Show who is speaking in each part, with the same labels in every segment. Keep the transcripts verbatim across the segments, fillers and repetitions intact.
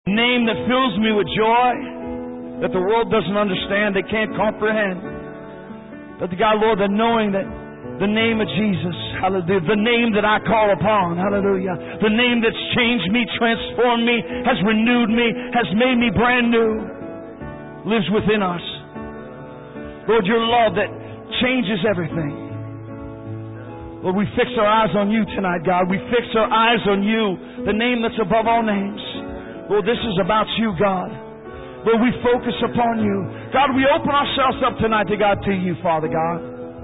Speaker 1: Name that fills me with joy, that the world doesn't understand, they can't comprehend. But the God, Lord, that knowing that the name of Jesus, hallelujah, the name that I call upon, hallelujah, the name that's changed me, transformed me, has renewed me, has made me brand new, lives within us. Lord, your love that changes everything. Lord, we fix our eyes on you tonight, God. We fix our eyes on you, the name that's above all names. Lord, this is about you, God. Lord, we focus upon you. God, we open ourselves up tonight to God, to you, Father God.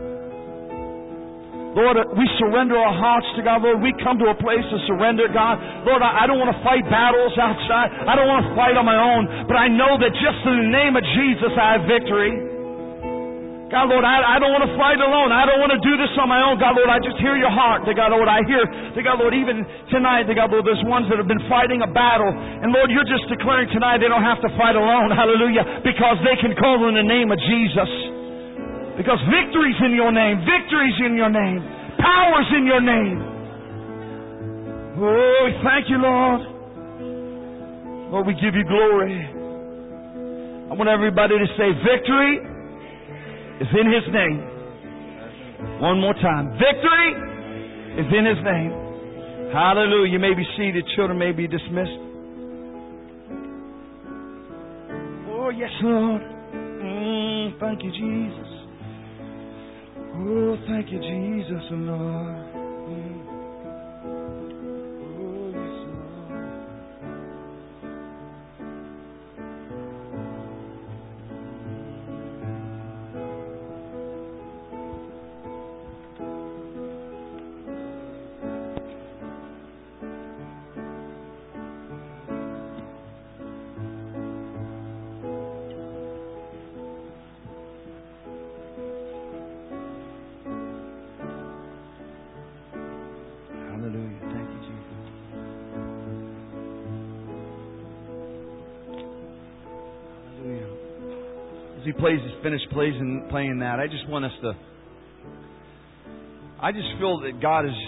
Speaker 1: Lord, we surrender our hearts to God. Lord, we come to a place of surrender, God. Lord, I, I don't want to fight battles outside. I don't want to fight on my own. But I know that just in the name of Jesus, I have victory. God, Lord, I, I don't want to fight alone. I don't want to do this on my own. God, Lord, I just hear your heart. To God, Lord, I hear, to God, Lord, even tonight, to God, Lord, there's ones that have been fighting a battle. And Lord, you're just declaring tonight they don't have to fight alone. Hallelujah. Because they can call in the name of Jesus. Because victory's in your name. Victory's in your name. Power's in your name. Oh, thank you, Lord. Lord, we give you glory. I want everybody to say victory is in His name. One more time. Victory is in His name. Hallelujah. You may be seated. Children may be dismissed. Oh, yes, Lord. Mm, thank you, Jesus. Oh, thank you, Jesus, Lord. Mm. Oh, yes, Lord. As he plays, finished playing, playing that, I just want us to. I just feel that God is.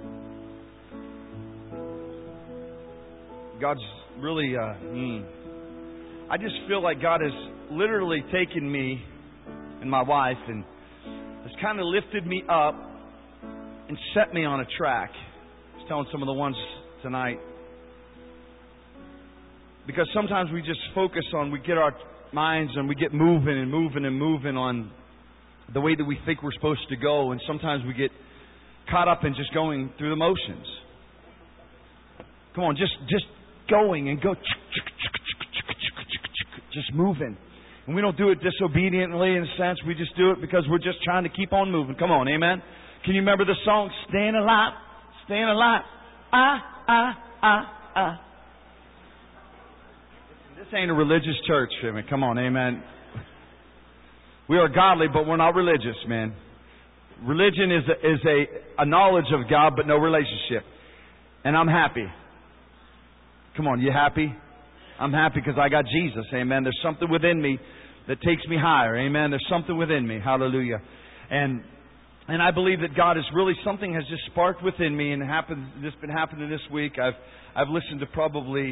Speaker 1: God's really. Uh, mm, I just feel like God has literally taken me and my wife and has kind of lifted me up and set me on a track. I was telling some of the ones tonight, because sometimes we just focus on, we get our minds and we get moving and moving and moving on the way that we think we're supposed to go, and sometimes we get caught up in just going through the motions. Come on, just just going and go, just moving. And we don't do it disobediently in a sense. We just do it because we're just trying to keep on moving. Come on, amen. Can you remember the song, Staying Alive, Staying Alive, ah, ah, ah, ah. This ain't a religious church, I mean, come on, amen. We are godly, but we're not religious, man. Religion is a, is a, a knowledge of God, but no relationship. And I'm happy. Come on, you happy? I'm happy because I got Jesus, amen. There's something within me that takes me higher, amen. There's something within me, hallelujah. And and I believe that God is really, something has just sparked within me, and happened. This has been happening this week. I've I've listened to probably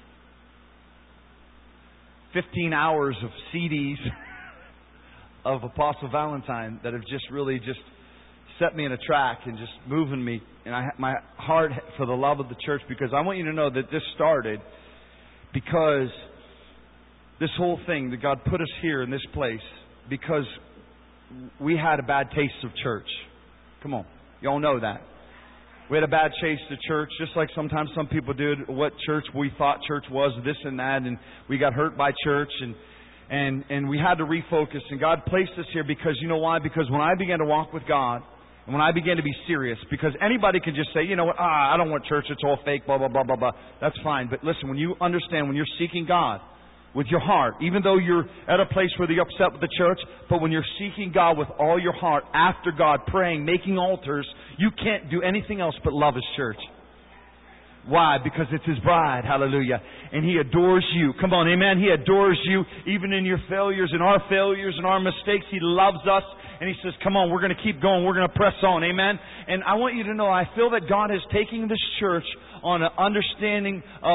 Speaker 1: fifteen hours of C Ds of Apostle Valentine that have just really just set me in a track and just moving me. And I, my heart for the love of the church, because I want you to know that this started because this whole thing, that God put us here in this place because we had a bad taste of church. Come on, you all know that. We had a bad taste of church, just like sometimes some people did. What church we thought church was, this and that, and we got hurt by church, and and and we had to refocus. And God placed us here because, you know why? Because when I began to walk with God, and when I began to be serious, because anybody can just say, you know what, ah, I don't want church, it's all fake, blah, blah, blah, blah, blah. That's fine. But listen, when you understand, when you're seeking God with your heart, even though you're at a place where you're upset with the church, but when you're seeking God with all your heart, after God, praying, making altars, you can't do anything else but love His church. Why? Because it's His bride, hallelujah. And He adores you. Come on, amen. He adores you even in your failures, in our failures, and our mistakes. He loves us. And He says, come on, we're going to keep going. We're going to press on. Amen. And I want you to know, I feel that God is taking this church on an understanding of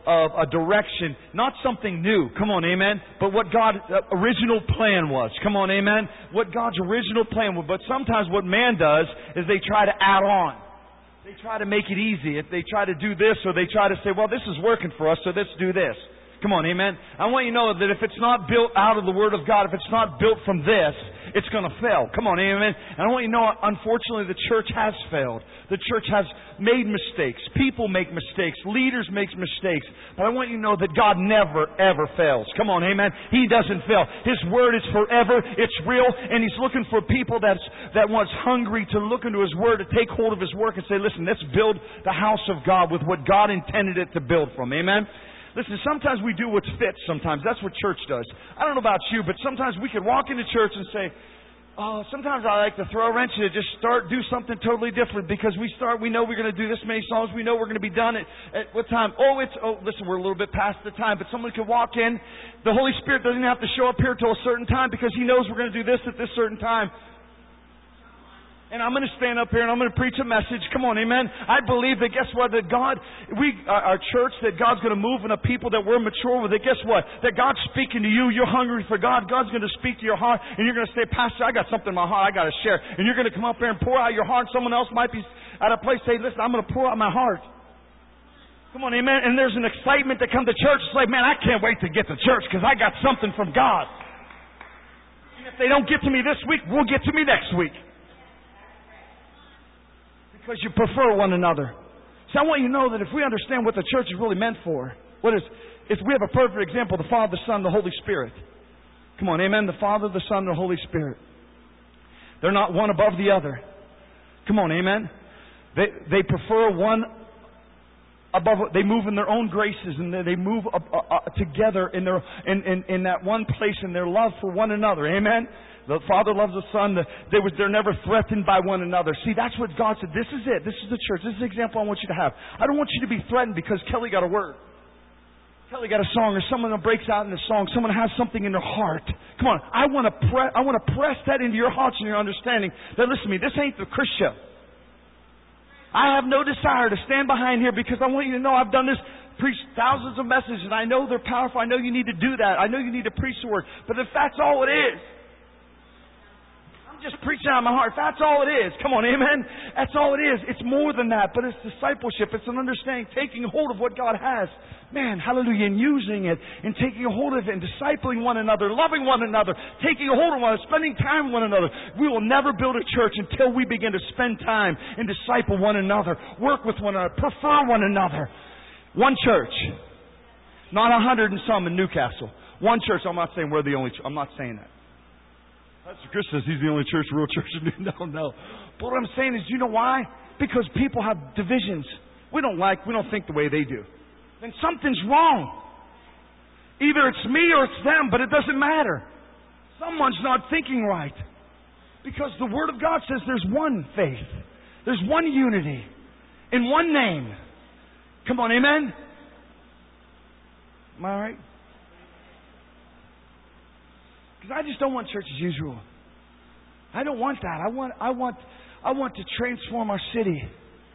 Speaker 1: of a direction, not something new. Come on, amen. But what God's original plan was. Come on, amen. What God's original plan was. But sometimes what man does is they try to add on. They try to make it easy. If they try to do this, or they try to say, well, this is working for us, so let's do this. Come on, amen. I want you to know that if it's not built out of the Word of God, if it's not built from this, it's going to fail. Come on, amen. And I want you to know, unfortunately, the church has failed. The church has made mistakes. People make mistakes. Leaders make mistakes. But I want you to know that God never, ever fails. Come on, amen. He doesn't fail. His Word is forever. It's real. And He's looking for people that's, that wants hungry to look into His Word, to take hold of His work and say, listen, let's build the house of God with what God intended it to build from. Amen. Listen, sometimes we do what fits sometimes. That's what church does. I don't know about you, but sometimes we could walk into church and say, oh, sometimes I like to throw a wrench in it, just start, do something totally different, because we start, we know we're going to do this many songs, we know we're going to be done at, at what time? Oh, it's, oh, listen, we're a little bit past the time, but someone could walk in. The Holy Spirit doesn't have to show up here till a certain time, because He knows we're going to do this at this certain time. And I'm going to stand up here and I'm going to preach a message. Come on, amen. I believe that, guess what, that God, we, our church, that God's going to move in a people that we're mature with. That guess what, that God's speaking to you. You're hungry for God. God's going to speak to your heart, and you're going to say, Pastor, I got something in my heart I got to share. And you're going to come up here and pour out your heart. Someone else might be at a place, say, listen, I'm going to pour out my heart. Come on, amen. And there's an excitement to come to church. It's like, man, I can't wait to get to church because I got something from God. And if they don't get to me this week, we'll get to me next week. Because you prefer one another. So I want you to know that if we understand what the church is really meant for, what is, if we have a perfect example, the Father, the Son, the Holy Spirit. Come on, amen. The Father, the Son, the Holy Spirit. They're not one above the other. Come on, amen. They they prefer one above. They move in their own graces, and they move up, uh, uh, together in their in, in in that one place in their love for one another. Amen. The Father loves the Son. The, they was, they're never threatened by one another. See, that's what God said. This is it. This is the church. This is the example I want you to have. I don't want you to be threatened because Kelly got a word. Kelly got a song, or someone that breaks out in a song. Someone has something in their heart. Come on. I want to pre- I want to press that into your hearts and your understanding. That, listen to me, this ain't the Chris show. I have no desire to stand behind here because I want you to know I've done this, preached thousands of messages, and I know they're powerful. I know you need to do that. I know you need to preach the word. But if that's all it is, just preaching out of my heart. That's all it is. Come on, amen. That's all it is. It's more than that, but it's discipleship. It's an understanding, taking hold of what God has. Man, hallelujah, and using it, and taking a hold of it, and discipling one another, loving one another, taking a hold of one another, spending time with one another. We will never build a church until we begin to spend time and disciple one another, work with one another, prefer one another. One church, not a hundred and some in Newcastle. One church. I'm not saying we're the only church. I'm not saying that. Pastor Chris says he's the only church, real church. No, no. But what I'm saying is, you know why? Because people have divisions. We don't like, we don't think the way they do. Then something's wrong. Either it's me or it's them, but it doesn't matter. Someone's not thinking right. Because the Word of God says there's one faith. There's one unity. In one name. Come on, amen? Am I all right? Because I just don't want church as usual. I don't want that. I want, I want, I want to transform our city.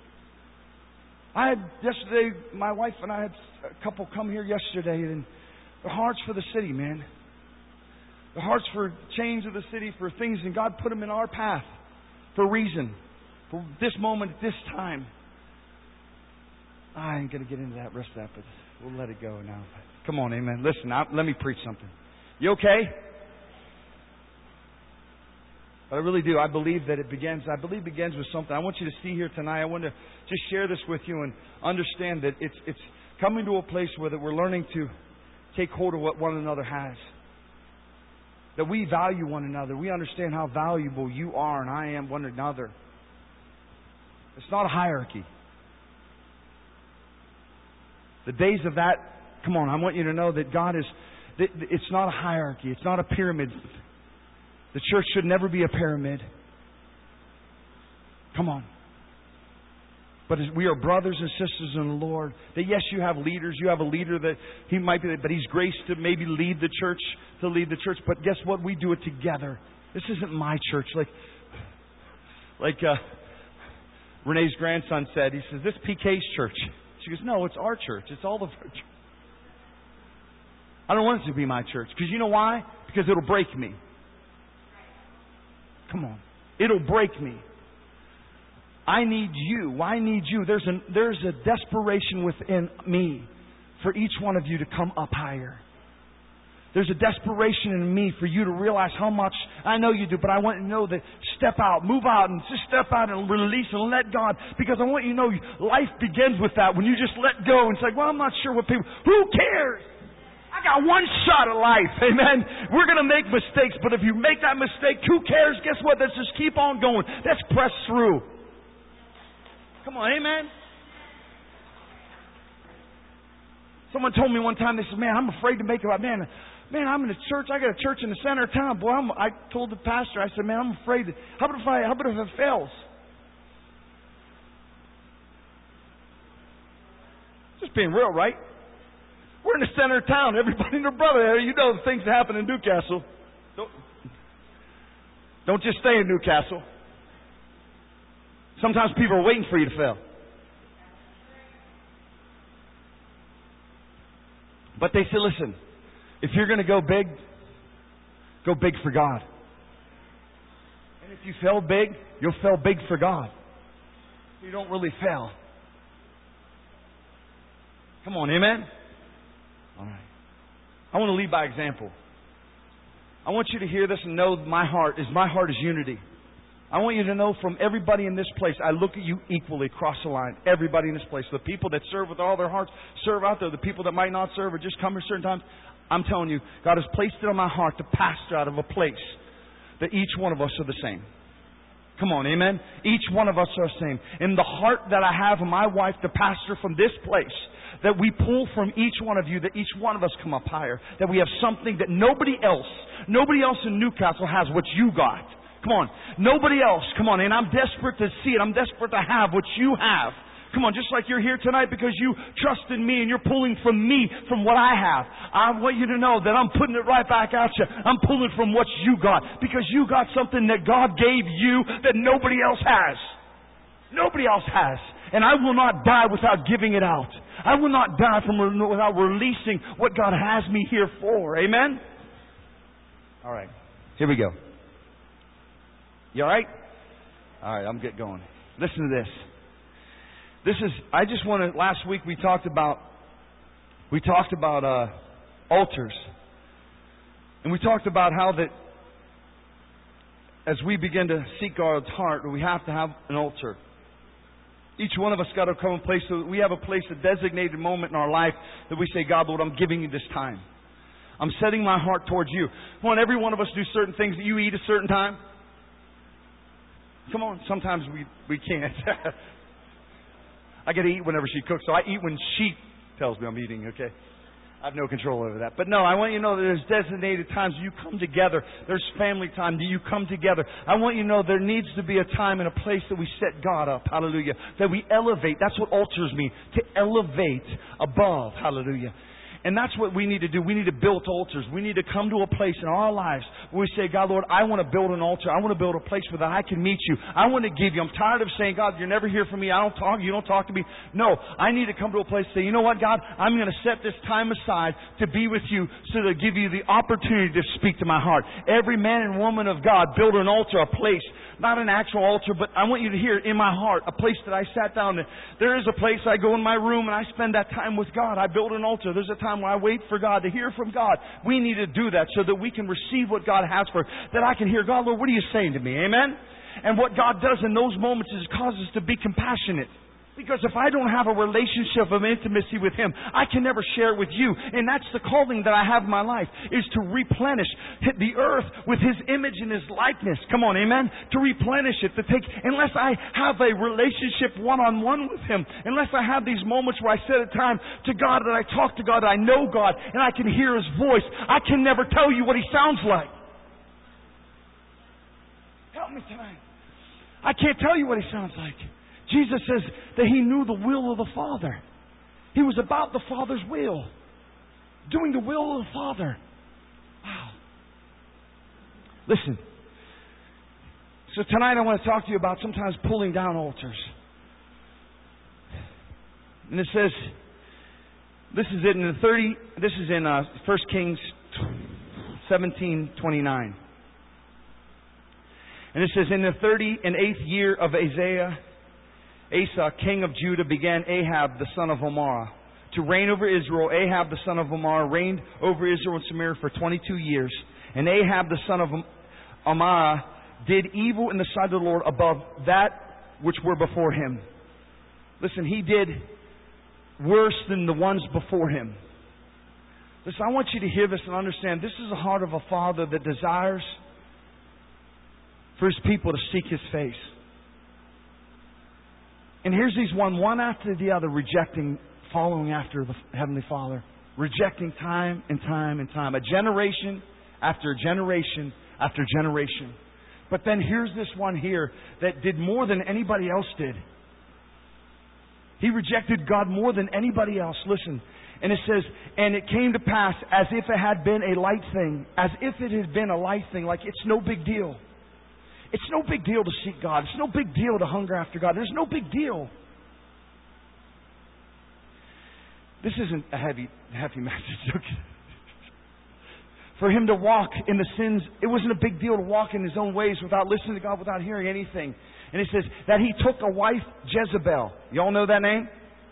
Speaker 1: I had yesterday, my wife and I had a couple come here yesterday, and their hearts for the city, man. Their hearts for change of the city, for things, and God put them in our path for a reason, for this moment, at this time. I ain't going to get into that rest of that, but we'll let it go now. Come on, amen. Listen, I, let me preach something. You okay? But I really do. I believe that it begins, I believe it begins with something. I want you to see here tonight. I want to just share this with you and understand that it's it's coming to a place where that we're learning to take hold of what one another has. That we value one another. We understand how valuable you are and I am one another. It's not a hierarchy. The days of that, come on, I want you to know that God is, it's not a hierarchy. It's not a pyramid. The church should never be a pyramid. Come on. But we are brothers and sisters in the Lord. That yes, you have leaders. You have a leader that he might be, but he's graced to maybe lead the church, to lead the church. But guess what? We do it together. This isn't my church. Like, like uh, Renee's grandson said. He says, "This P K's church." She goes, "No, it's our church. It's all of our church." I don't want it to be my church. Because you know why? Because it'll break me. Come on. It'll break me. I need you. I need you. There's a, there's a desperation within me for each one of you to come up higher. There's a desperation in me for you to realize how much, I know you do, but I want you to know that step out, move out, and just step out and release and let God, because I want you to know life begins with that. When you just let go and say, well, I'm not sure what people, who cares? I got one shot at life. Amen. We're going to make mistakes, but if you make that mistake, who cares? Guess what? Let's just keep on going. Let's press through. Come on, amen. Someone told me one time, they said, man, I'm afraid to make it. Man, man, I'm in a church. I got a church in the center of town. Boy, I'm, I told the pastor, I said, man, I'm afraid. To, how about if I, how about if it fails? Just being real, right? We're in the center of town. Everybody and their brother there. You know the things that happen in Newcastle. Don't, don't just stay in Newcastle. Sometimes people are waiting for you to fail. But they say, listen, if you're going to go big, go big for God. And if you fail big, you'll fail big for God. You don't really fail. Come on, amen? All right. I want to lead by example. I want you to hear this and know my heart is my heart is unity. I want you to know from everybody in this place, I look at you equally across the line. Everybody in this place. The people that serve with all their hearts, serve out there. The people that might not serve or just come at certain times. I'm telling you, God has placed it on my heart to pastor out of a place that each one of us are the same. Come on, amen? Each one of us are the same. In the heart that I have of my wife to pastor from this place, that we pull from each one of you, that each one of us come up higher. That we have something that nobody else, nobody else in Newcastle has what you got. Come on. Nobody else. Come on. And I'm desperate to see it. I'm desperate to have what you have. Come on. Just like you're here tonight because you trust in me and you're pulling from me, from what I have. I want you to know that I'm putting it right back at you. I'm pulling from what you got. Because you got something that God gave you that nobody else has. Nobody else has. And I will not die without giving it out. I will not die from without releasing what God has me here for. Amen? All right. Here we go. You all right? All right, I'm getting going. Listen to this. This is, I just want to, last week we talked about, we talked about uh, altars. And we talked about how that as we begin to seek God's heart, we have to have an altar. Each one of us got to come in place so that we have a place, a designated moment in our life that we say, God, Lord, I'm giving you this time. I'm setting my heart towards you. Come on, every one of us do certain things that you eat a certain time. Come on, sometimes we, we can't. I get to eat whenever she cooks, so I eat when she tells me I'm eating, okay? I have no control over that. But no, I want you to know that there's designated times you come together. There's family time that you come together. I want you to know there needs to be a time and a place that we set God up. Hallelujah. That we elevate. That's what altars mean. To elevate above. Hallelujah. And that's what we need to do. We need to build altars. We need to come to a place in our lives where we say, God, Lord, I want to build an altar. I want to build a place where I can meet you. I want to give you. I'm tired of saying, God, you're never here for me. I don't talk. You don't talk to me. No, I need to come to a place and say, you know what, God, I'm going to set this time aside to be with you so to give you the opportunity to speak to my heart. Every man and woman of God build an altar, a place. Not an actual altar, but I want you to hear it in my heart. A place that I sat down. There is a place I go in my room and I spend that time with God. I build an altar. There's a time where I wait for God to hear from God. We need to do that so that we can receive what God has for us. That I can hear, God, Lord, what are you saying to me? Amen? And what God does in those moments is cause us to be compassionate. Because if I don't have a relationship of intimacy with Him, I can never share it with you. And that's the calling that I have in my life, is to replenish the earth with His image and His likeness. Come on, amen? To replenish it, to take, unless I have a relationship one-on-one with Him, unless I have these moments where I set a time to God, that I talk to God, that I know God, and I can hear His voice, I can never tell you what He sounds like. Help me tonight. I can't tell you what He sounds like. Jesus says that He knew the will of the Father. He was about the Father's will. Doing the will of the Father. Wow. Listen. So tonight I want to talk to you about sometimes pulling down altars. And it says, This is in the thirty. This is in uh, First Kings seventeen twenty nine, and it says, in the thirty and eighth year of Isaiah, Asa, king of Judah, began Ahab the son of Omar to reign over Israel. Ahab the son of Omar reigned over Israel and Samaria for twenty two years, and Ahab the son of Omar did evil in the sight of the Lord above that which were before him. Listen, he did worse than the ones before him. Listen, I want you to hear this and understand this is the heart of a father that desires for his people to seek his face. And here's these one, one after the other, rejecting, following after the Heavenly Father. Rejecting time and time and time. A generation after generation after generation. But then here's this one here that did more than anybody else did. He rejected God more than anybody else. Listen. And it says, and it came to pass as if it had been a light thing. As if it had been a light thing. Like it's no big deal. It's no big deal to seek God. It's no big deal to hunger after God. There's no big deal. This isn't a heavy, heavy message. Okay. For him to walk in the sins, it wasn't a big deal to walk in his own ways without listening to God, without hearing anything. And it says that he took a wife, Jezebel. Y'all know that name?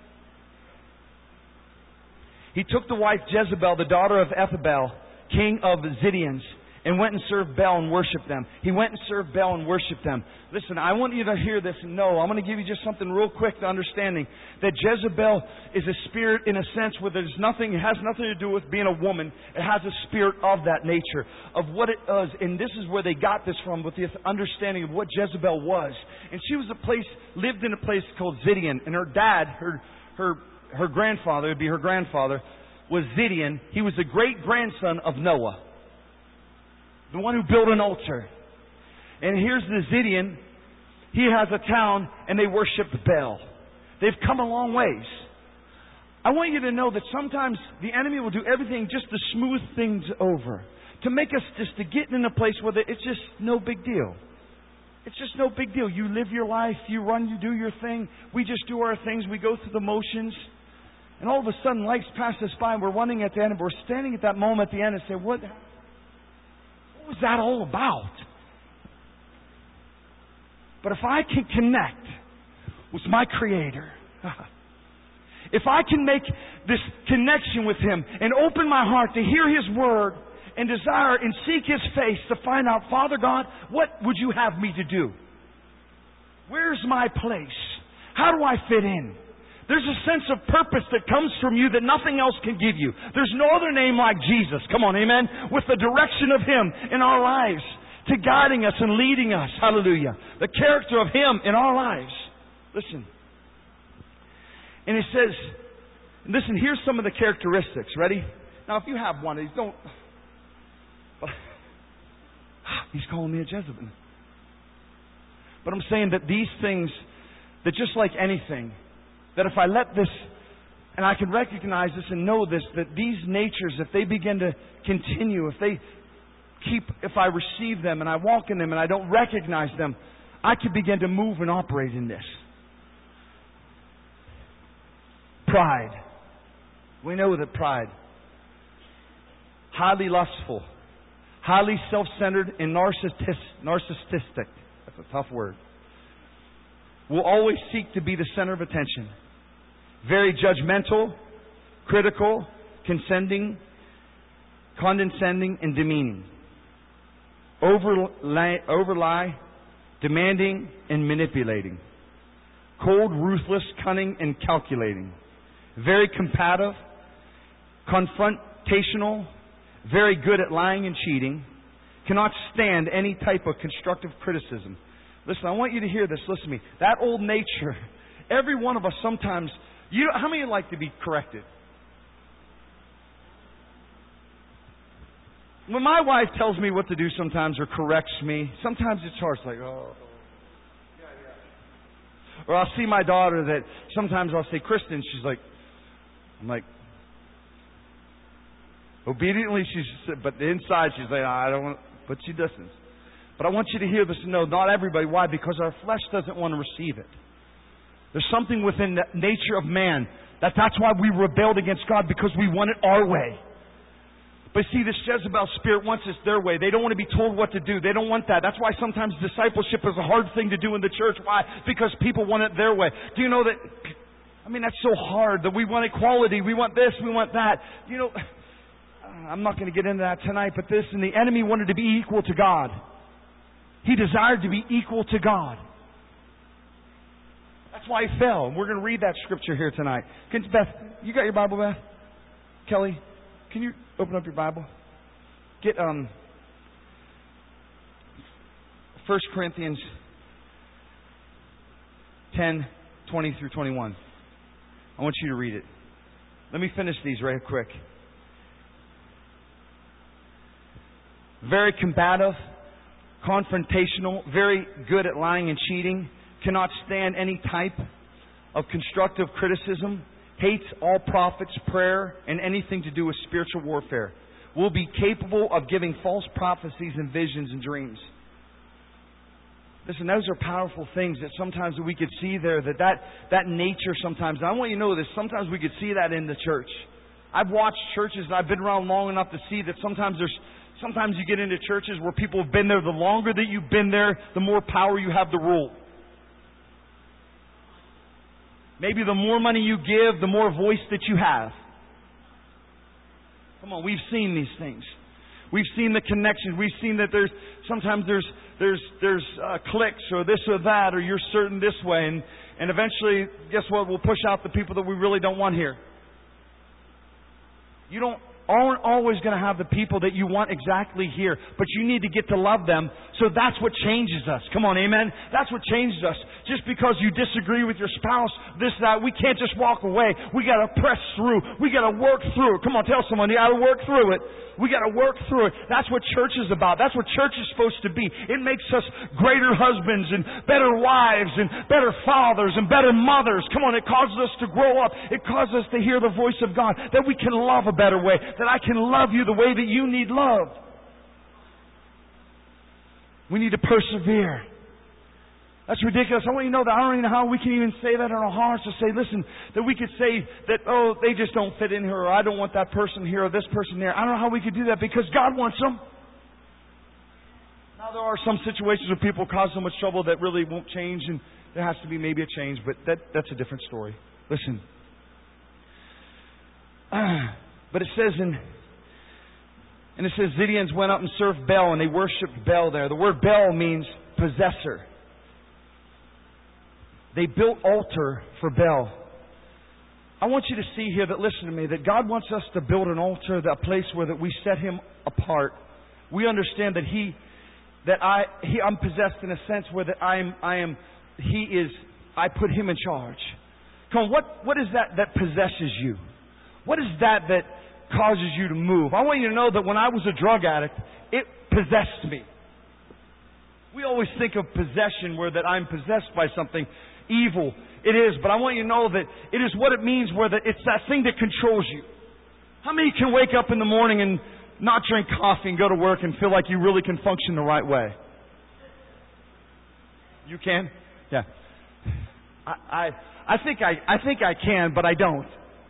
Speaker 1: He took the wife Jezebel, the daughter of Ethabel, king of the Zidonians, and went and served Baal and worshipped them. He went and served Baal and worshipped them. Listen, I want you to hear this and know. I'm going to give you just something real quick to understanding that Jezebel is a spirit in a sense where there's nothing, it has nothing to do with being a woman. It has a spirit of that nature, of what it does. And this is where they got this from, with this understanding of what Jezebel was. And she was a place, lived in a place called Zidian. And her dad, her, her, her grandfather, it would be her grandfather, was Zidian. He was the great grandson of Noah, the one who built an altar. And here's the Zidian. He has a town and they worship Baal. They've come a long ways. I want you to know that sometimes the enemy will do everything just to smooth things over. To make us just to get in a place where it's just no big deal. It's just no big deal. You live your life, you run, you do your thing. We just do our things. We go through the motions. And all of a sudden life's passed us by and we're running at the end. And we're standing at that moment at the end and say, what? What was that all about? But if I can connect with my Creator, if I can make this connection with Him and open my heart to hear His Word and desire and seek His face to find out, Father God, what would you have me to do? Where's my place? How do I fit in? There's a sense of purpose that comes from you that nothing else can give you. There's no other name like Jesus. Come on, amen? With the direction of Him in our lives, to guiding us and leading us. Hallelujah. The character of Him in our lives. Listen. And it says, listen, here's some of the characteristics. Ready? Now, if you have one, these don't... But, he's calling me a Jezebel. But I'm saying that these things, that just like anything, that if I let this, and I can recognize this and know this, that these natures, if they begin to continue, if they keep, if I receive them and I walk in them and I don't recognize them, I can begin to move and operate in this. Pride. We know that pride, highly lustful, highly self-centered and narcissistic, that's a tough word, will always seek to be the center of attention. Very judgmental, critical, condescending, condescending, and demeaning. Overlie, overlie, demanding, and manipulating. Cold, ruthless, cunning, and calculating. Very combative, confrontational, very good at lying and cheating. Cannot stand any type of constructive criticism. Listen, I want you to hear this. Listen to me. That old nature, every one of us sometimes, you, how many like to be corrected? When my wife tells me what to do sometimes or corrects me, sometimes it's hard. It's like, oh. Yeah, yeah. Or I'll see my daughter that sometimes I'll say, Kristen, she's like, I'm like, obediently, she's, but inside she's like, I don't want, but she doesn't. But I want you to hear this and know, not everybody. Why? Because our flesh doesn't want to receive it. There's something within the nature of man, That that's why we rebelled against God, because we want it our way. But see, this Jezebel spirit wants it their way. They don't want to be told what to do. They don't want that. That's why sometimes discipleship is a hard thing to do in the church. Why? Because people want it their way. Do you know that? I mean, that's so hard, that we want equality. We want this. We want that. You know, I'm not going to get into that tonight, but this, and the enemy wanted to be equal to God. He desired to be equal to God. That's why he fell. And we're going to read that scripture here tonight. Can, Beth, you got your Bible, Beth? Kelly, can you open up your Bible? Get um, First Corinthians ten, twenty through twenty-one. I want you to read it. Let me finish these right quick. Very combative, confrontational, very good at lying and cheating, cannot stand any type of constructive criticism, hates all prophets, prayer, and anything to do with spiritual warfare. Will be capable of giving false prophecies and visions and dreams. Listen, those are powerful things that sometimes we could see there, that that, that nature sometimes. And I want you to know this, sometimes we could see that in the church. I've watched churches, and I've been around long enough to see that sometimes there's, sometimes you get into churches where people have been there. The longer that you've been there, the more power you have to rule. Maybe the more money you give, the more voice that you have. Come on, we've seen these things. We've seen the connections. We've seen that there's sometimes there's there's there's uh, cliques or this or that, or you're certain this way, and and eventually, guess what? We'll push out the people that we really don't want here. You don't aren't always going to have the people that you want exactly here, but you need to get to love them. So that's what changes us. Come on, amen? That's what changes us. Just because you disagree with your spouse, this, that, we can't just walk away. We got to press through. We got to work through it. Come on, tell someone, you got to work through it. We got to work through it. That's what church is about. That's what church is supposed to be. It makes us greater husbands and better wives and better fathers and better mothers. Come on, it causes us to grow up. It causes us to hear the voice of God, that we can love a better way, that I can love you the way that you need loved. We need to persevere. That's ridiculous. I want you to know that I don't even know how we can even say that in our hearts, to say, listen, that we could say that, oh, they just don't fit in here, or I don't want that person here, or this person there. I don't know how we could do that, because God wants them. Now, there are some situations where people cause so much trouble that really won't change, and there has to be maybe a change, but that that's a different story. Listen. Uh, but it says in, and it says Zidonians went up and served Baal, and they worshipped Baal there. The word Baal means possessor. They built altar for Baal. I want you to see here that, listen to me, that God wants us to build an altar, that place where that we set Him apart. We understand that He, that I, He, I'm possessed in a sense where that I am, I am, He is, I put Him in charge. Come on, what, what is that that possesses you? What is that that causes you to move? I want you to know that when I was a drug addict, it possessed me. We always think of possession where that I'm possessed by something evil. It is, but I want you to know that it is what it means, where that it's that thing that controls you. How many can wake up in the morning and not drink coffee and go to work and feel like you really can function the right way? You can? Yeah. I I, I think I I think I can, but I don't.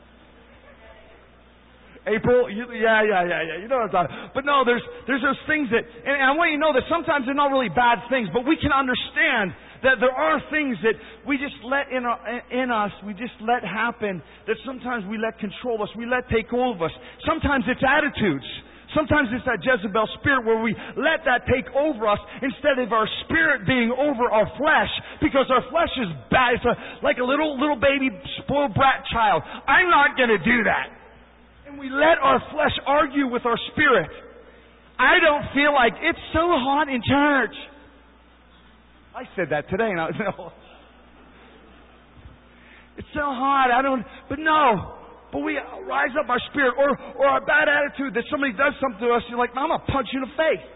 Speaker 1: April, you, yeah, yeah, yeah, yeah. You know what I'm talking about. But no, there's there's those things that, and I want you to know that sometimes they're not really bad things, but we can understand that there are things that we just let in, our, in us, we just let happen, that sometimes we let control us, we let take hold of us. Sometimes it's attitudes. Sometimes it's that Jezebel spirit where we let that take over us instead of our spirit being over our flesh, because our flesh is bad. It's a, like a little little baby spoiled brat child. I'm not going to do that. And we let our flesh argue with our spirit. I don't feel like it's so hot in church. I said that today, and I was, no. It's so hot. I don't. But no. But we rise up our spirit, or or our bad attitude that somebody does something to us. You're like, I'm gonna punch you in the face.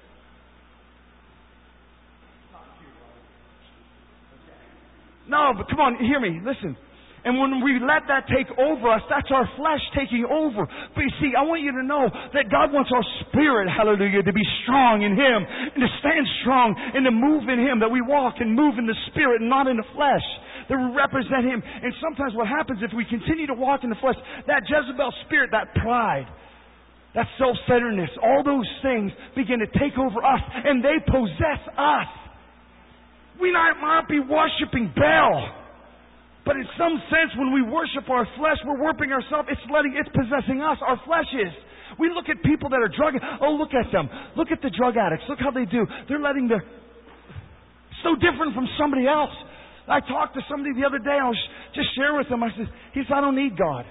Speaker 1: No, but come on, hear me. Listen. And when we let that take over us, that's our flesh taking over. But you see, I want you to know that God wants our spirit, hallelujah, to be strong in Him, and to stand strong, and to move in Him, that we walk and move in the Spirit and not in the flesh.
Speaker 2: that represent Him. And sometimes what happens if we continue to walk in the flesh, that Jezebel spirit, that pride, that self-centeredness, all those things begin to take over us and they possess us. We might not be worshiping Baal, but in some sense when we worship our flesh, we're worshiping ourselves. It's letting, it's possessing us. Our flesh is. We look at people that are drug, oh, look at them. Look at the drug addicts. Look how they do. They're letting their, so different from somebody else. I talked to somebody the other day. I was just sharing with them. I said, he said, I don't need God.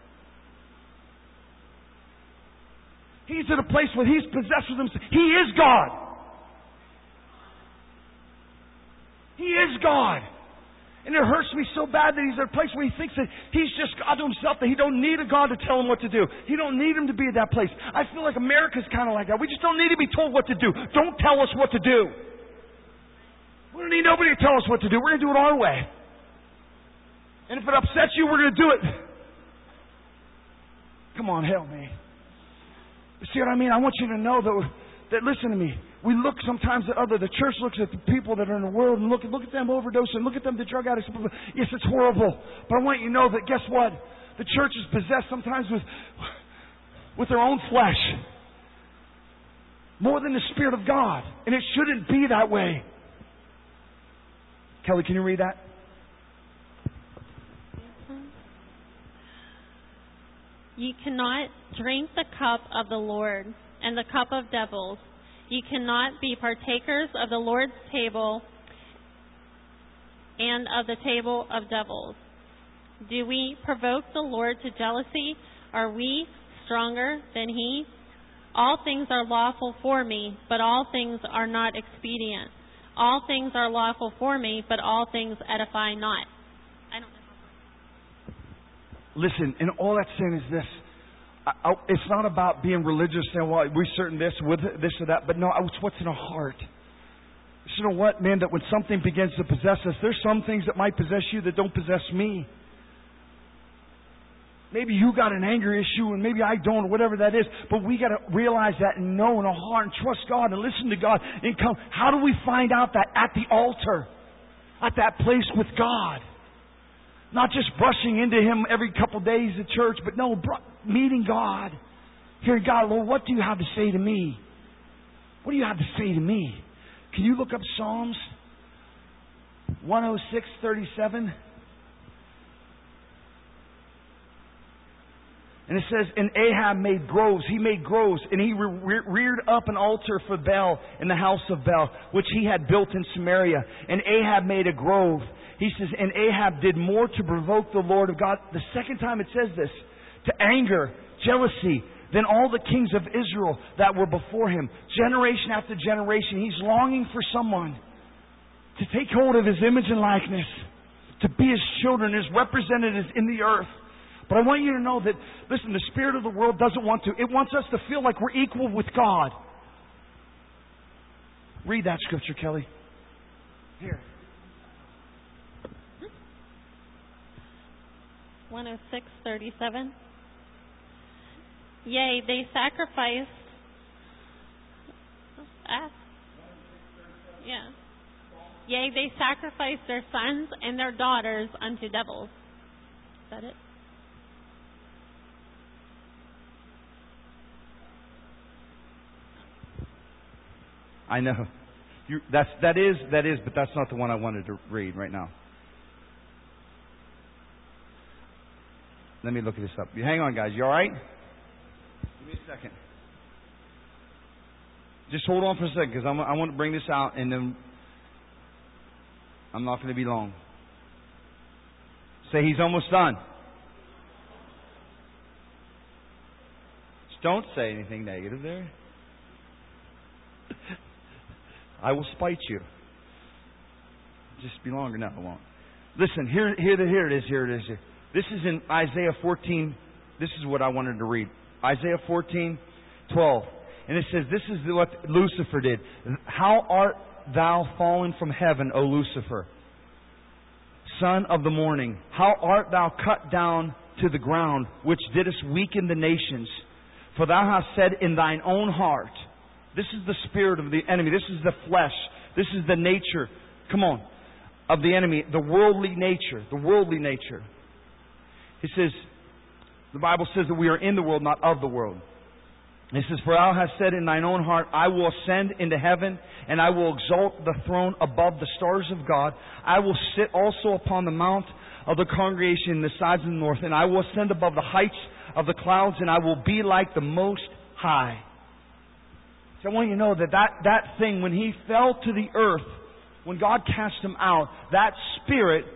Speaker 2: He's at a place where he's possessed with himself. He is God. He is God. And it hurts me so bad that he's at a place where he thinks that he's just God to himself, that he don't need a God to tell him what to do. He don't need him to be at that place. I feel like America's kind of like that. We just don't need to be told what to do. Don't tell us what to do. We don't need nobody to tell us what to do. We're going to do it our way. And if it upsets you, we're going to do it. Come on, help me. See what I mean? I want you to know that, that listen to me. We look sometimes at other, the church looks at the people that are in the world and look, look at them overdosing, look at them, the drug addicts. Yes, it's horrible. But I want you to know that guess what? The church is possessed sometimes with, with their own flesh. More than the Spirit of God. And it shouldn't be that way. Kelly, can you read that?
Speaker 3: Ye cannot drink the cup of the Lord and the cup of devils. Ye cannot be partakers of the Lord's table and of the table of devils. Do we provoke the Lord to jealousy? Are we stronger than He? All things are lawful for me, but all things are not expedient. All things are lawful for me, but all things edify not. I don't know.
Speaker 2: Listen, and all that's saying is this. I, I, it's not about being religious, saying, well, we're certain this, with this or that. But no, it's what's in our heart. You know what, man, that when something begins to possess us, there's some things that might possess you that don't possess me. Maybe you got an anger issue and maybe I don't, or whatever that is. But we got to realize that and know in our heart and trust God and listen to God and come. How do we find out that? At the altar. At that place with God. Not just brushing into Him every couple days at church, but no, meeting God. Hearing God, Lord, what do you have to say to me? What do you have to say to me? Can you look up Psalms one oh six, thirty-seven? And it says, and Ahab made groves. He made groves, and he re- reared up an altar for Baal in the house of Baal, which he had built in Samaria. And Ahab made a grove. He says, and Ahab did more to provoke the Lord of God. The second time it says this, to anger, jealousy, than all the kings of Israel that were before him. Generation after generation, he's longing for someone to take hold of his image and likeness, to be his children, his representatives in the earth. But I want you to know that, listen, the spirit of the world doesn't want to. It wants us to feel like we're equal with God. Read that scripture, Kelly. Here.
Speaker 3: one oh six, thirty-seven. Yea, they sacrificed. Ah. Yeah. Yea, they sacrificed their sons and their daughters unto devils. Is that it?
Speaker 1: I know. You, that's, that is, that is, but that's not the one I wanted to read right now. Let me look this up. You hang on, guys. You all right? Give me a second. Just hold on for a second, because I want to bring this out, and then I'm not going to be long. Say he's almost done. Just don't say anything negative there. I will spite you. Just be longer. No, I won't. Listen, here, here, here it is. Here it is. Here. This is in Isaiah fourteen. This is what I wanted to read. Isaiah fourteen, twelve. And it says, this is what Lucifer did. How art thou fallen from heaven, O Lucifer, son of the morning? How art thou cut down to the ground, which didst weaken the nations? For thou hast said in thine own heart. This is the spirit of the enemy. This is the flesh. This is the nature. Come on.
Speaker 2: of the enemy, the worldly nature, the worldly nature. He says, the Bible says that we are in the world, not of the world. He says, for thou hast said in thine own heart, I will ascend into heaven, and I will exalt the throne above the stars of God. I will sit also upon the mount of the congregation in the sides of the north, and I will ascend above the heights of the clouds, and I will be like the Most High. So I want you to know that that, that thing, when he fell to the earth, when God cast him out, that spirit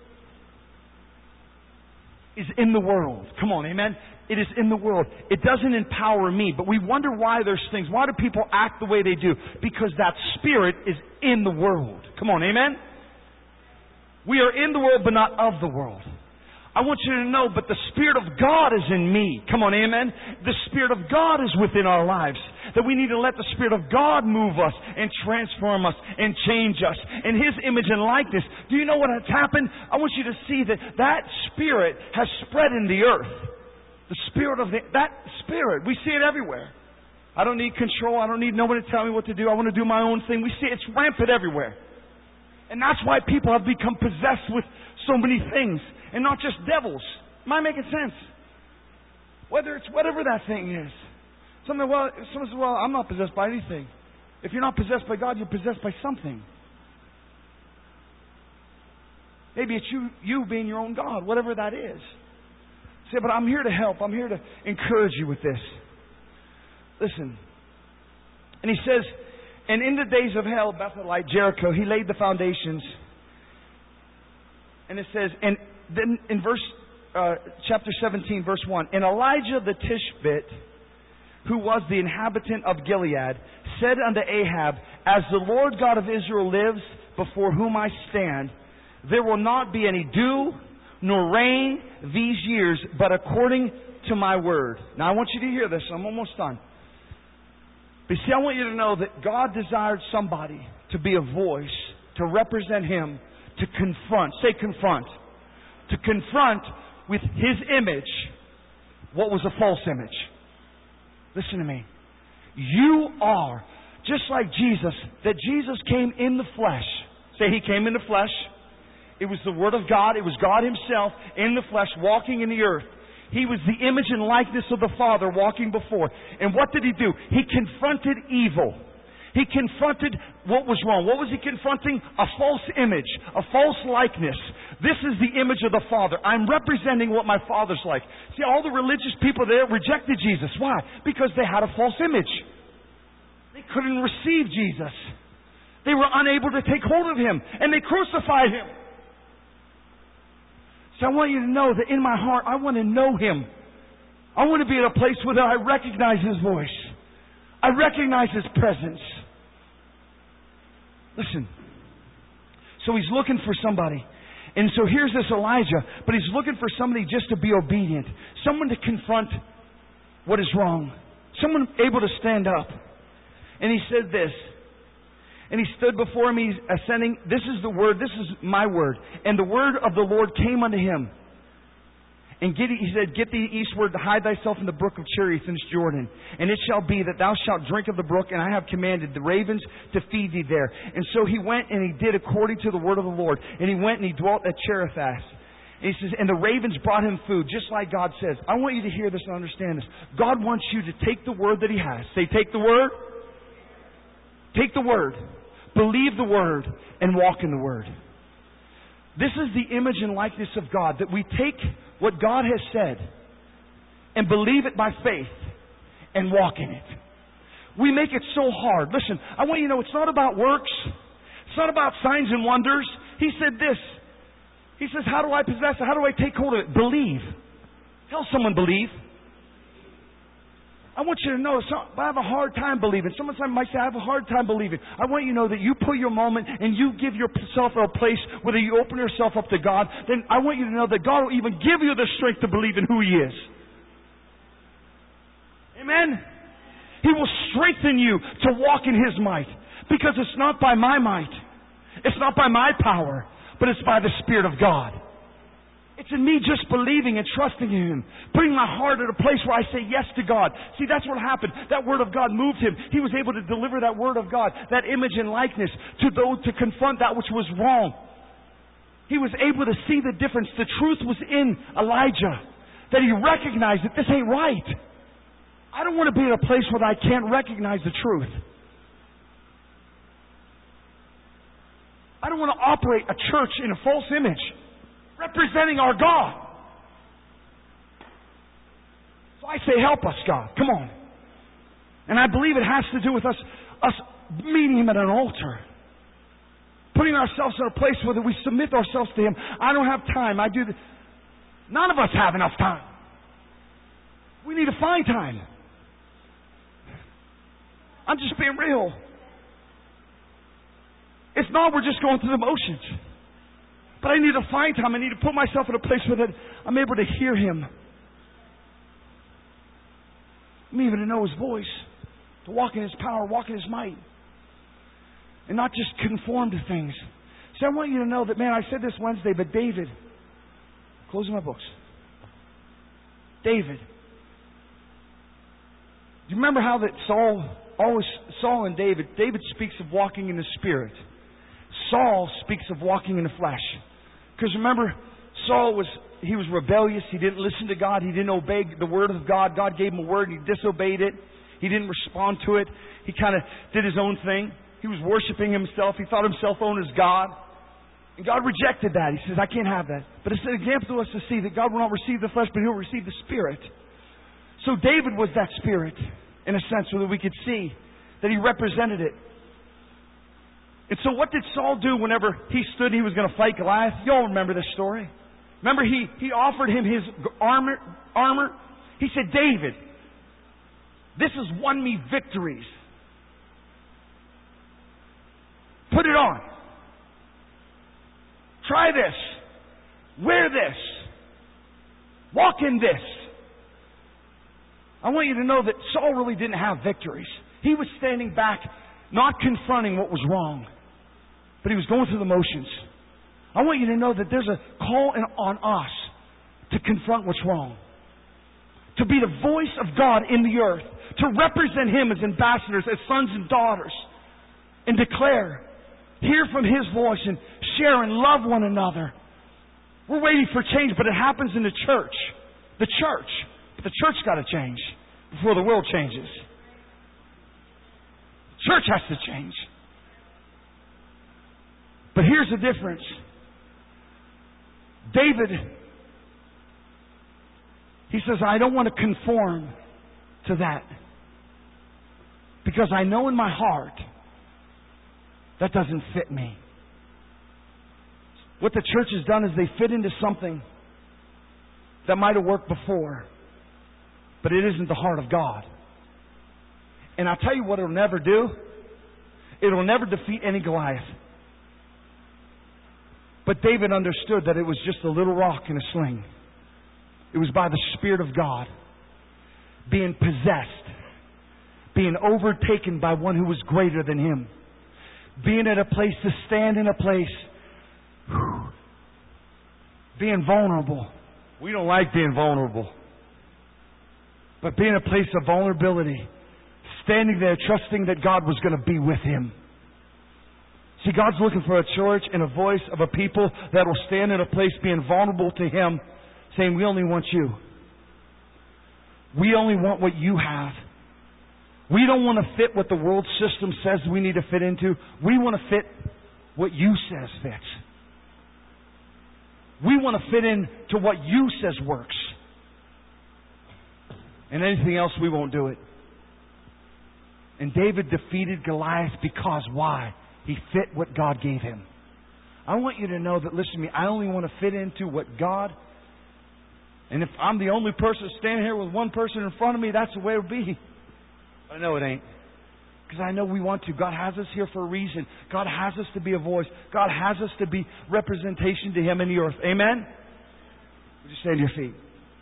Speaker 2: is in the world. Come on, amen? It is in the world. It doesn't empower me, but we wonder why there's things. Why do people act the way they do? Because that spirit is in the world. Come on, amen? We are in the world, but not of the world. I want you to know, but the Spirit of God is in me. Come on, amen? The Spirit of God is within our lives. That we need to let the Spirit of God move us and transform us and change us in His image and likeness. Do you know what has happened? I want you to see that that Spirit has spread in the earth. The Spirit of the, that Spirit, we see it everywhere. I don't need control. I don't need nobody to tell me what to do. I want to do my own thing. We see it. It's rampant everywhere. And that's why people have become possessed with so many things. And not just devils. Am I making sense? Whether it's whatever that thing is. Something, well, someone says, well, I'm not possessed by anything. If you're not possessed by God, you're possessed by something. Maybe it's you, you being your own God, whatever that is. Say, but I'm here to help. I'm here to encourage you with this. Listen. And he says, and in the days of hell, Bethelite, Jericho, he laid the foundations. And it says, and then in verse uh, chapter seventeen, verse one, and Elijah the Tishbite, who was the inhabitant of Gilead, said unto Ahab, as the Lord God of Israel lives, before whom I stand, there will not be any dew nor rain these years, but according to my word. Now I want you to hear this. I'm almost done. But see, I want you to know that God desired somebody to be a voice, to represent Him, to confront. Say confront. To confront with His image what was a false image. Listen to me. You are just like Jesus, that Jesus came in the flesh. Say He came in the flesh. It was the Word of God. It was God Himself in the flesh walking in the earth. He was the image and likeness of the Father walking before. And what did He do? He confronted evil. He confronted what was wrong. What was He confronting? A false image, a false likeness. This is the image of the Father. I'm representing what my Father's like. See, all the religious people there rejected Jesus. Why? Because they had a false image. They couldn't receive Jesus. They were unable to take hold of Him, and they crucified Him. So I want you to know that in my heart, I want to know Him. I want to be at a place where I recognize His voice. I recognize His presence. Listen. So he's looking for somebody. And so here's this Elijah, but he's looking for somebody just to be obedient. Someone to confront what is wrong. Someone able to stand up. And he said this. And he stood before me ascending. This is the word. This is my word. And the word of the Lord came unto him. And get, he said, get thee eastward to hide thyself in the brook of Cherith in Jordan. And it shall be that thou shalt drink of the brook, and I have commanded the ravens to feed thee there. And so he went and he did according to the word of the Lord. And he went and he dwelt at Cherith. And he says, and the ravens brought him food, just like God says. I want you to hear this and understand this. God wants you to take the word that He has. Say, take the word. Take the word. Believe the word and walk in the word. This is the image and likeness of God, that we take what God has said and believe it by faith and walk in it. We make it so hard. Listen, I want you to know it's not about works. It's not about signs and wonders. He said this. He says, how do I possess it? How do I take hold of it? Believe. Tell someone believe. I want you to know, I have a hard time believing. Someone might say, I have a hard time believing. I want you to know that you put your moment and you give yourself a place, whether you open yourself up to God, then I want you to know that God will even give you the strength to believe in who He is. Amen? He will strengthen you to walk in His might. Because it's not by my might. It's not by my power. But it's by the Spirit of God. It's in me just believing and trusting in Him. Putting my heart at a place where I say yes to God. See, that's what happened. That Word of God moved him. He was able to deliver that Word of God, that image and likeness, to those to confront that which was wrong. He was able to see the difference. The truth was in Elijah. That he recognized that this ain't right. I don't want to be in a place where I can't recognize the truth. I don't want to operate a church in a false image, representing our God. So I say, help us, God. Come on. And I believe it has to do with us, us meeting Him at an altar. Putting ourselves in a place where we submit ourselves to Him. I don't have time. I do. The, none of us have enough time. We need to find time. I'm just being real. If not, we're just going through the motions. But I need to find time. I need to put myself in a place where that I'm able to hear Him. I'm even to know His voice. To walk in His power, walk in His might. And not just conform to things. So I want you to know that, man, I said this Wednesday, but David, closing my books. David. Do you remember how that Saul, always, Saul and David, David speaks of walking in the Spirit. Saul speaks of walking in the flesh. Because remember, Saul was, he was rebellious. He didn't listen to God. He didn't obey the word of God. God gave him a word and he disobeyed it. He didn't respond to it. He kind of did his own thing. He was worshiping himself. He thought himself owned as God. And God rejected that. He says, I can't have that. But it's an example to us to see that God will not receive the flesh, but He'll receive the Spirit. So David was that Spirit, in a sense, so that we could see that he represented it. And so what did Saul do whenever he stood and he was going to fight Goliath? You all remember this story. Remember, he, he offered him his armor, armor. He said, David, this has won me victories. Put it on. Try this. Wear this. Walk in this. I want you to know that Saul really didn't have victories. He was standing back, not confronting what was wrong, but he was going through the motions. I want you to know that there's a call on us to confront what's wrong. To be the voice of God in the earth. To represent Him as ambassadors, as sons and daughters. And declare. Hear from His voice and share and love one another. We're waiting for change, but it happens in the church. The church. But the church got to change before the world changes. The church has to change. But here's the difference. David, he says, I don't want to conform to that. Because I know in my heart that doesn't fit me. What the church has done is they fit into something that might have worked before, but it isn't the heart of God. And I'll tell you what it'll never do. It'll never defeat any Goliath. But David understood that it was just a little rock in a sling. It was by the Spirit of God being possessed, being overtaken by one who was greater than him, being at a place to stand in a place, whew, being vulnerable. We don't like being vulnerable. But being a place of vulnerability, standing there trusting that God was going to be with him. See, God's looking for a church and a voice of a people that will stand in a place being vulnerable to Him, saying, we only want you. We only want what you have. We don't want to fit what the world system says we need to fit into. We want to fit what you says fits. We want to fit into what you says works. And anything else, we won't do it. And David defeated Goliath because why? He fit what God gave him. I want you to know that, listen to me, I only want to fit into what God, and if I'm the only person standing here with one person in front of me, that's the way it'll be. I know it ain't. Because I know we want to. God has us here for a reason. God has us to be a voice. God has us to be representation to Him in the earth. Amen? Would you stand to your feet?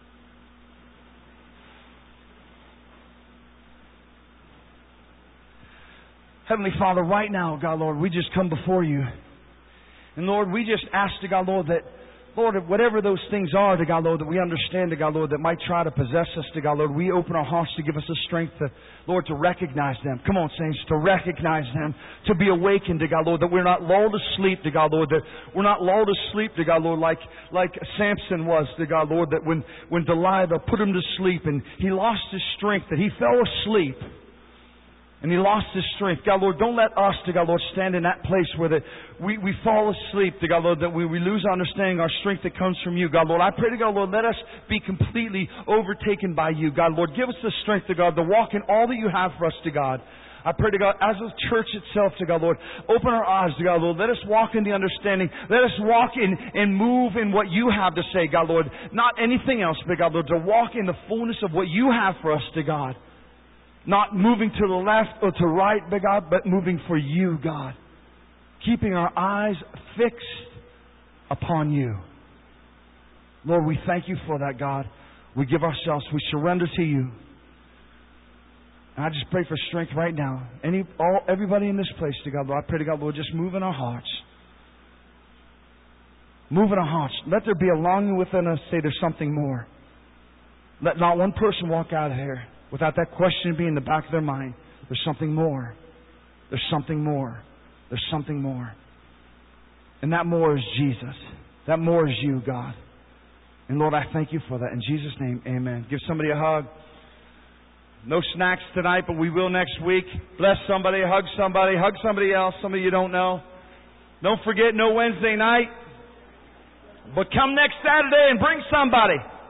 Speaker 2: Heavenly Father, right now, God, Lord, we just come before you. And Lord, we just ask to God, Lord, that Lord, whatever those things are, to God, Lord, that we understand, to God, Lord, that might try to possess us, to God, Lord, we open our hearts to give us the strength, to, Lord, to recognize them. Come on, saints, to recognize them, to be awakened, to God, Lord, that we're not lulled asleep, to God, Lord, that we're not lulled asleep, to God, Lord, like, like Samson was, to God, Lord, that when, when Delilah put him to sleep and he lost his strength, that he fell asleep. And he lost his strength. God, Lord, don't let us, to God, Lord, stand in that place where that we, we fall asleep, to God, Lord, that we, we lose our understanding, our strength that comes from you. God, Lord, I pray to God, Lord, let us be completely overtaken by you. God, Lord, give us the strength, to God, to walk in all that you have for us, to God. I pray to God, as a church itself, to God, Lord, open our eyes, to God, Lord. Let us walk in the understanding. Let us walk in and move in what you have to say, God, Lord. Not anything else, but God, Lord, to walk in the fullness of what you have for us, to God. Not moving to the left or to right, but God, but moving for you, God. Keeping our eyes fixed upon you. Lord, we thank you for that, God. We give ourselves, we surrender to you. And I just pray for strength right now. Any, all, everybody in this place, to God, Lord, I pray to God, Lord, just move in our hearts. Move in our hearts. Let there be a longing within us, say there's something more. Let not one person walk out of here without that question being in the back of their mind. There's something more. There's something more. There's something more. And that more is Jesus. That more is you, God. And Lord, I thank you for that. In Jesus' name, amen. Give somebody a hug. No snacks tonight, but we will next week. Bless somebody, hug somebody, hug somebody else, somebody you don't know. Don't forget, no Wednesday night. But come next Saturday and bring somebody.